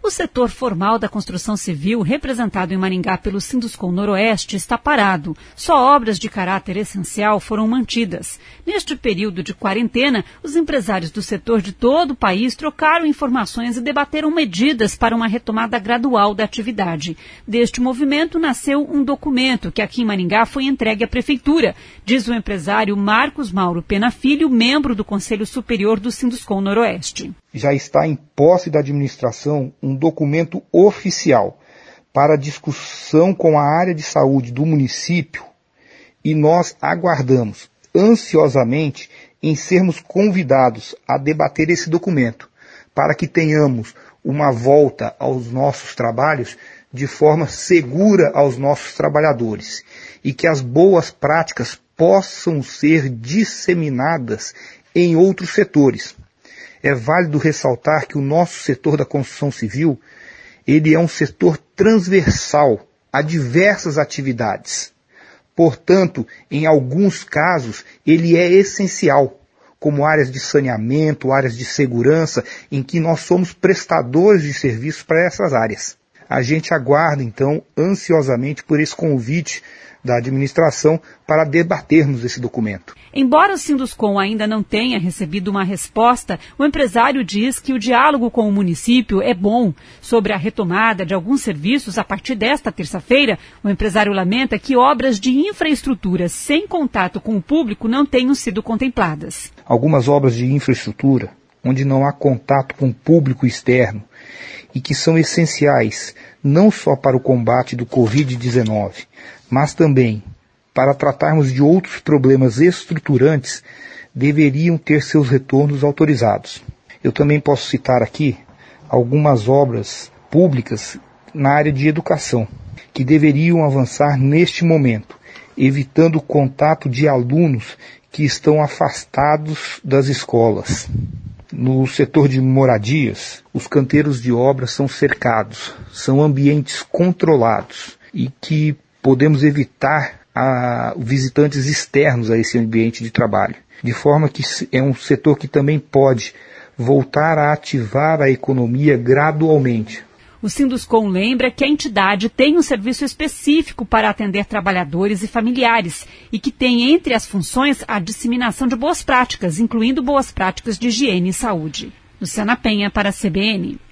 O setor formal da construção civil, representado em Maringá pelo Sinduscom Noroeste, está parado. Só obras de caráter essencial foram mantidas. Neste período de quarentena, os empresários do setor de todo o país trocaram informações e debateram medidas para uma retomada gradual da atividade. Deste movimento nasceu um documento que aqui em Maringá foi entregue à Prefeitura, diz o empresário Marcos Mauro Pena Filho, membro do Conselho Superior do Sinduscom Noroeste. Já está em posse da administração um documento oficial para discussão com a área de saúde do município e nós aguardamos ansiosamente em sermos convidados a debater esse documento para que tenhamos uma volta aos nossos trabalhos de forma segura aos nossos trabalhadores e que as boas práticas possam ser disseminadas em outros setores. É válido ressaltar que o nosso setor da construção civil, ele é um setor transversal a diversas atividades. Portanto, em alguns casos, ele é essencial, como áreas de saneamento, áreas de segurança, em que nós somos prestadores de serviços para essas áreas. A gente aguarda, então, ansiosamente por esse convite da administração para debatermos esse documento. Embora o Sinduscom ainda não tenha recebido uma resposta, o empresário diz que o diálogo com o município é bom. Sobre a retomada de alguns serviços a partir desta terça-feira, o empresário lamenta que obras de infraestrutura sem contato com o público não tenham sido contempladas. Algumas obras de infraestrutura, onde não há contato com o público externo, e que são essenciais não só para o combate do Covid-19, mas também para tratarmos de outros problemas estruturantes, deveriam ter seus retornos autorizados. Eu também posso citar aqui algumas obras públicas na área de educação, que deveriam avançar neste momento, evitando o contato de alunos que estão afastados das escolas. No setor de moradias, os canteiros de obras são cercados, são ambientes controlados e que podemos evitar visitantes externos a esse ambiente de trabalho. De forma que é um setor que também pode voltar a ativar a economia gradualmente. O Sinduscom lembra que a entidade tem um serviço específico para atender trabalhadores e familiares e que tem entre as funções a disseminação de boas práticas, incluindo boas práticas de higiene e saúde. Luciana Penha para a CBN.